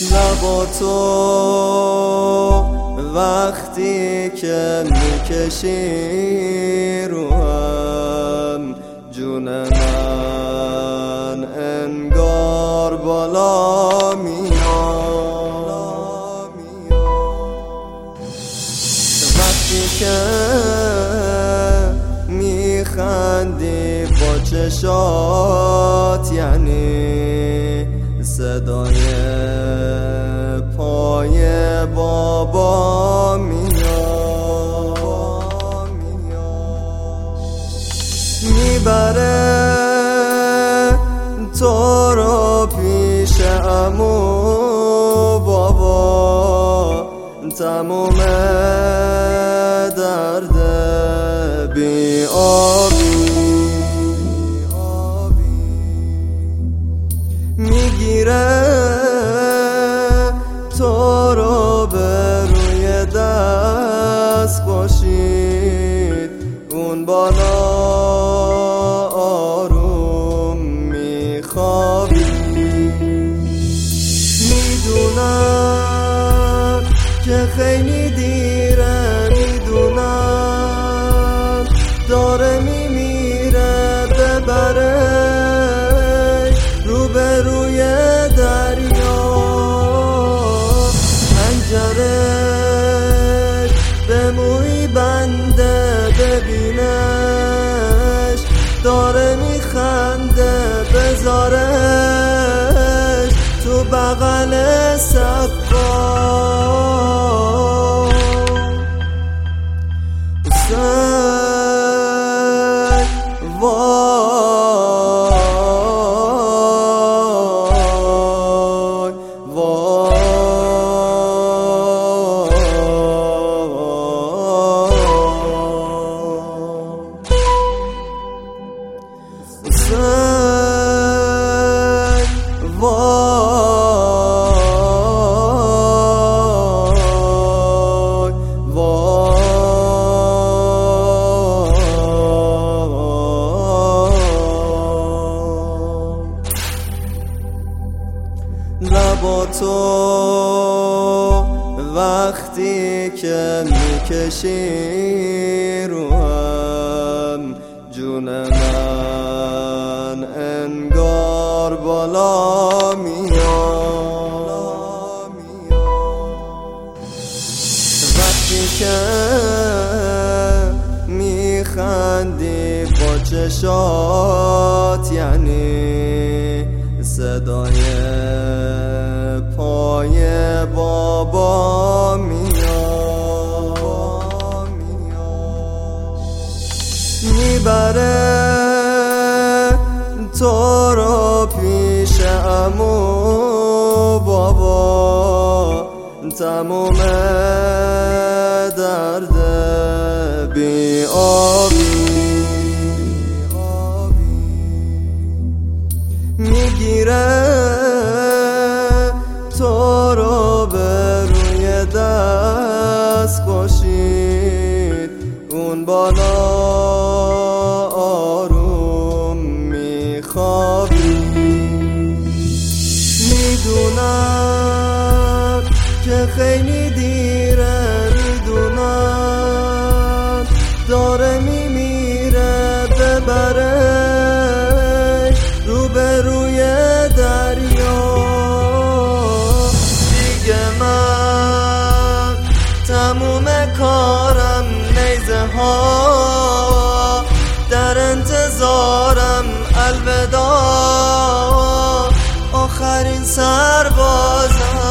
لباتو وقتی که میکشی رو هم جون من انگار بالا میاد. وقتی که میخندی با چشات یعنی صدای پای بابا میاد. میبره تو رو پیش عمو بابا، تموم درد بی آبی میگیره تو رو به روی دست باشید اون بالا آروم میخوابی. میدونم که خیلی دیره، میدونم داره میمیره، ببره روبروی دریا. پنجرش به موی بنده، ببینش داره میخنده، بذارش تو بغل سقا. حسین وای وای حسین لباتو وقتی که میکشی رو هم جون من انگار بالا میاد. وقتی که میخندی با چشات یعنی صدای پای بابا میاد. میبره تو رو پیش عمو بابا، تموم درد بی آبی میگیره تو رو به روی دست باشید اون بالا آروم میخوابی. میدونم که خیلی دیره، میدونم داره میمیره، ببره روبروی دریا. دیگه من تموم کارم، نیزه ها در انتظارم، الوداع آخرین سربازم.